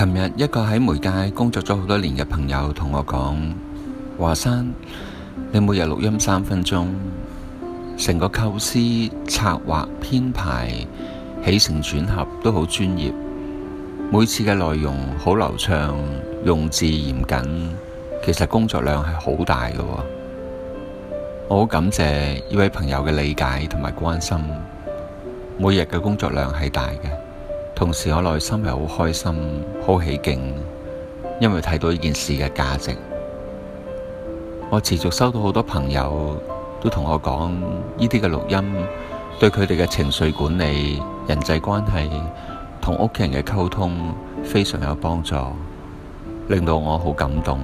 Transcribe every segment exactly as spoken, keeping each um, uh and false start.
琴日一個喺媒介工作咗好多年嘅朋友同我講，華山，你每日錄音三分鐘，成個構思、策劃、編排、起承轉合都好專業，每次嘅內容好流暢，用字嚴謹，其實工作量係好大嘅。我好感謝呢位朋友嘅理解同埋關心。每日嘅工作量係大嘅，同時我內心係好開心、好起勁，因為睇到呢件事嘅價值。我持續收到好多朋友都同我講，呢啲嘅錄音對佢哋嘅情緒管理、人際關係同屋企人嘅溝通非常有幫助，令到我好感動。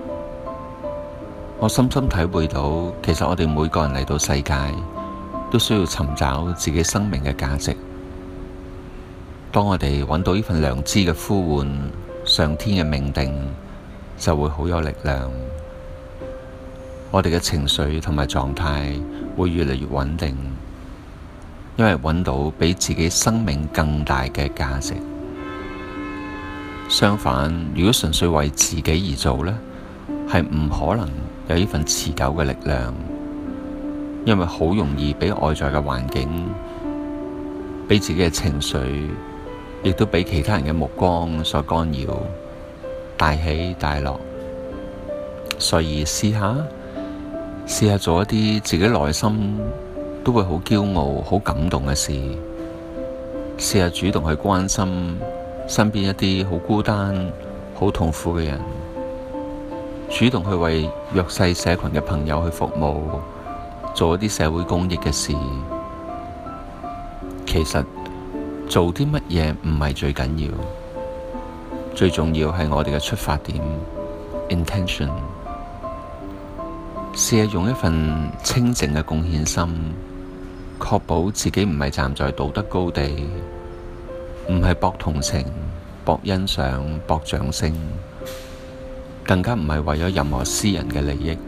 我深深體會到，其實我哋每個人嚟到世界都需要尋找自己生命嘅價值。當我哋揾到呢份良知嘅呼喚，上天嘅命定，就會好有力量。我哋嘅情緒同埋狀態會越嚟越穩定，因為揾到比自己生命更大嘅價值。相反，如果純粹為自己而做呢，係唔可能有呢份持久嘅力量，因為好容易俾外在嘅環境，俾自己嘅情緒，亦都俾其他人嘅目光所干擾，大起大落。所以試下，試下做一啲自己內心都會好驕傲、好感動嘅事。試下主動去關心身邊一啲好孤單、好痛苦嘅人，主動去為弱勢社群嘅朋友去服務，做一啲社會公益嘅事。其實做啲乜嘢唔係最緊要，最重要係我哋嘅出發點 intention。試下用一份清靜嘅貢獻心，確保自己唔係站在道德高地，唔係博同情、博欣賞、博掌聲，更加唔係為咗任何私人嘅利益。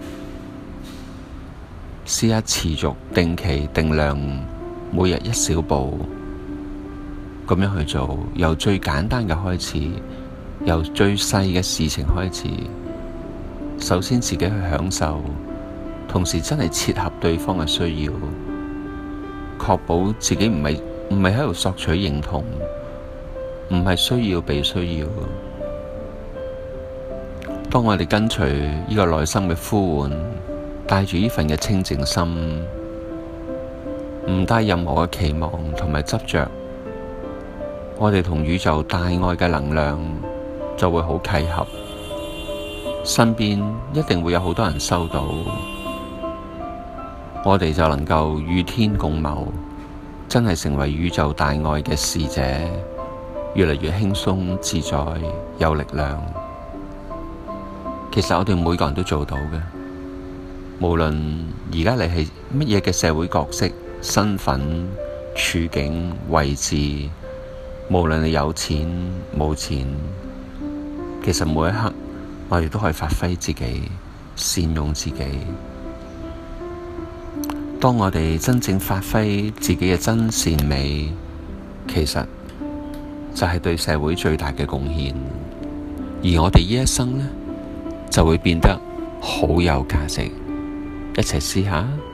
試下持續、定期、定量，每日一小步咁樣去做，由最簡單嘅開始，由最細嘅事情開始。首先自己去享受，同時真係切合對方嘅需要，確保自己唔係唔係喺度索取認同，唔係需要被需要。當我哋跟隨呢個內心嘅呼喚，帶住呢份嘅清淨心，唔帶任何嘅期望同埋執着，我哋同宇宙大愛嘅能量就會好契合，身邊一定會有好多人收到，我哋就能夠與天共謀，真係成為宇宙大愛嘅使者，越嚟越輕鬆自在，有力量。其實我哋每個人都做到嘅，無論而家你係乜嘢嘅社會角色、身份、處境、位置，無論你有錢冇錢，其實每一刻我哋都可以發揮自己，善用自己。當我哋真正發揮自己嘅真善美，其實就係對社會最大嘅貢獻，而我哋呢一生呢，就會變得好有價值。一齊試下。